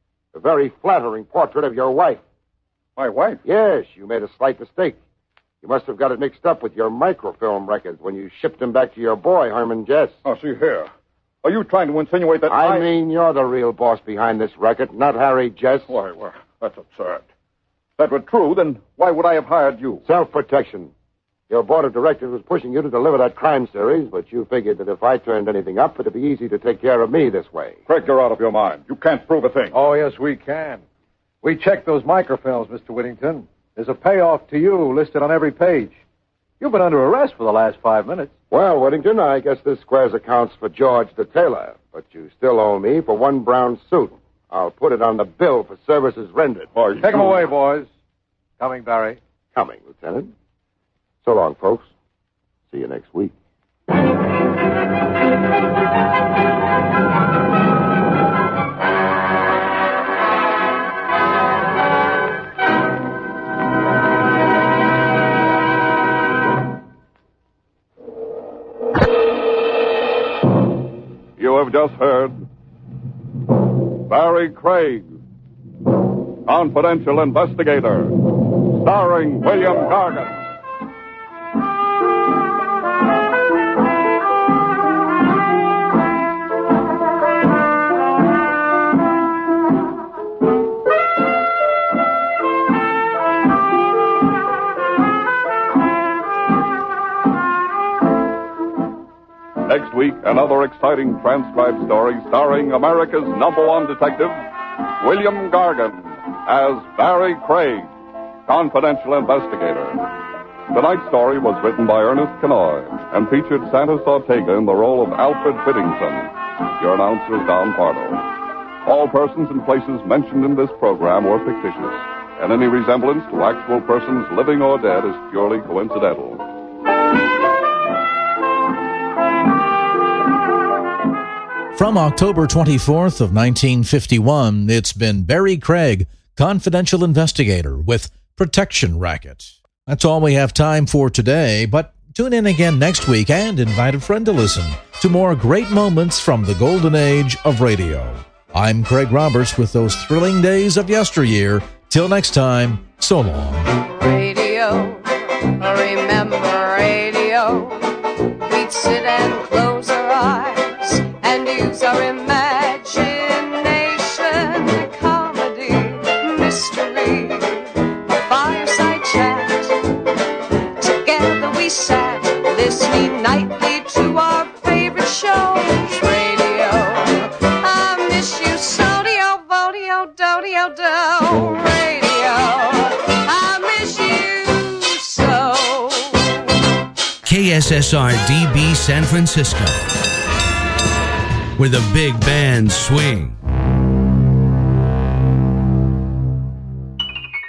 A very flattering portrait of your wife. My wife? Yes, you made a slight mistake. You must have got it mixed up with your microfilm records when you shipped them back to your boy, Herman Jess. Oh, see here. Are you trying to insinuate that I... I... mean you're the real boss behind this racket, not Harry Jess. Why, well, that's absurd. If that were true, then why would I have hired you? Self-protection. Your board of directors was pushing you to deliver that crime series, but you figured that if I turned anything up, it'd be easy to take care of me this way. Craig, you're out of your mind. You can't prove a thing. Oh, yes, we can. We checked those microfilms, Mister Whittington. There's a payoff to you listed on every page. You've been under arrest for the last five minutes. Well, Whittington, I guess this squares accounts for George the tailor, but you still owe me for one brown suit. I'll put it on the bill for services rendered. Oh, Take them away, boys. Coming, Barry. Coming, Lieutenant. So long, folks. See you next week. You have just heard Barry Barry Craig, Confidential Investigator, starring William Gargan. Next week, another exciting transcribed story starring America's number one detective, William Gargan, as Barry Craig, Confidential Investigator. Tonight's story was written by Ernest Kenoy and featured Santos Ortega in the role of Alfred Whittington. Your announcer is Don Pardo. All persons and places mentioned in this program were fictitious, and any resemblance to actual persons living or dead is purely coincidental. From October twenty-fourth of nineteen fifty-one, it's been Barry Craig, Confidential Investigator with Protection Racket. That's all we have time for today, but tune in again next week and invite a friend to listen to more great moments from the golden age of radio. I'm Craig Roberts with those thrilling days of yesteryear. Till next time, so long. Radio, remember radio. We'd sit and close our eyes and use our imagination, comedy, mystery, a fireside chat. Together we sat, listening nightly to our favorite shows. Radio, I miss you so, dio, vodio, do-dio, do. Radio, I miss you so. K S S R D B San Francisco, where the big bands swing.